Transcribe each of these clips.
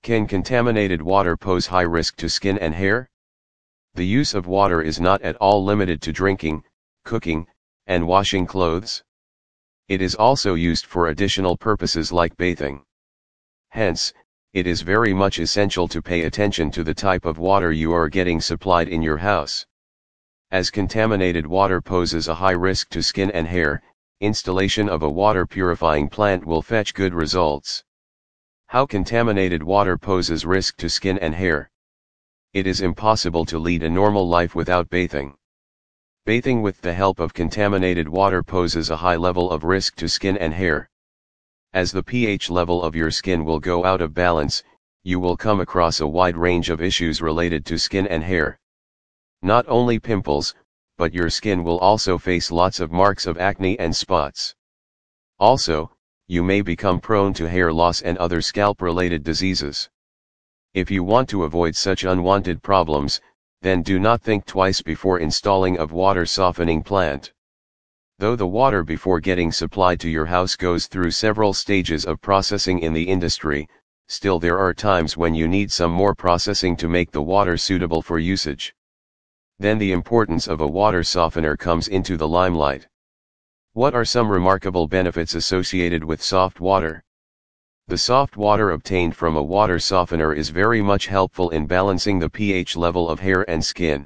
Can contaminated water pose high risk to skin and hair? The use of water is not at all limited to drinking, cooking, and washing clothes. It is also used for additional purposes like bathing. Hence, it is very much essential to pay attention to the type of water you are getting supplied in your house. As contaminated water poses a high risk to skin and hair, installation of a water purifying plant will fetch good results. How contaminated water poses risk to skin and hair? It is impossible to lead a normal life without bathing. Bathing with the help of contaminated water poses a high level of risk to skin and hair. As the pH level of your skin will go out of balance, you will come across a wide range of issues related to skin and hair. Not only pimples, but your skin will also face lots of marks of acne and spots. Also, you may become prone to hair loss and other scalp-related diseases. If you want to avoid such unwanted problems, then do not think twice before installing a water softening plant. Though the water before getting supplied to your house goes through several stages of processing in the industry, still there are times when you need some more processing to make the water suitable for usage. Then the importance of a water softener comes into the limelight. What are some remarkable benefits associated with soft water? The soft water obtained from a water softener is very much helpful in balancing the pH level of hair and skin.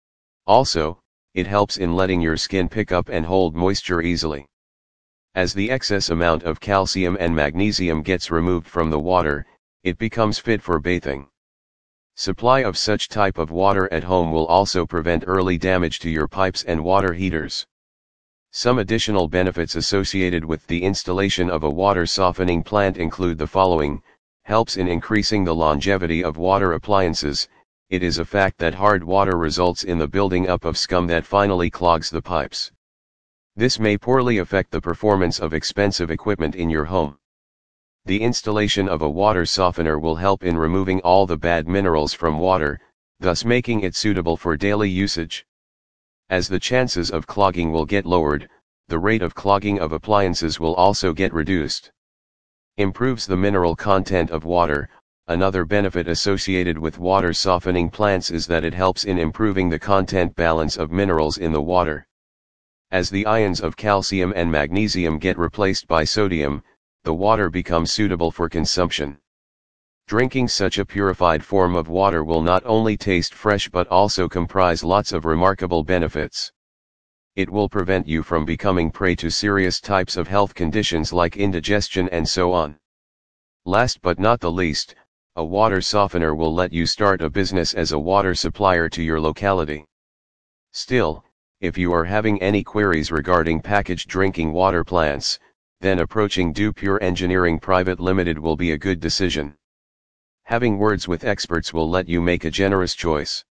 Also, it helps in letting your skin pick up and hold moisture easily. As the excess amount of calcium and magnesium gets removed from the water, it becomes fit for bathing. Supply of such type of water at home will also prevent early damage to your pipes and water heaters. Some additional benefits associated with the installation of a water softening plant include the following: helps in increasing the longevity of water appliances. It is a fact that hard water results in the building up of scum that finally clogs the pipes. This may poorly affect the performance of expensive equipment in your home. The installation of a water softener will help in removing all the bad minerals from water, thus making it suitable for daily usage. As the chances of clogging will get lowered, the rate of clogging of appliances will also get reduced. Improves the mineral content of water. Another benefit associated with water softening plants is that it helps in improving the content balance of minerals in the water. As the ions of calcium and magnesium get replaced by sodium, the water becomes suitable for consumption. Drinking such a purified form of water will not only taste fresh but also comprise lots of remarkable benefits. It will prevent you from becoming prey to serious types of health conditions like indigestion and so on. Last but not the least, a water softener will let you start a business as a water supplier to your locality. Still, if you are having any queries regarding packaged drinking water plants, then approaching DoPure Engineering Private Limited will be a good decision. Having words with experts will let you make a generous choice.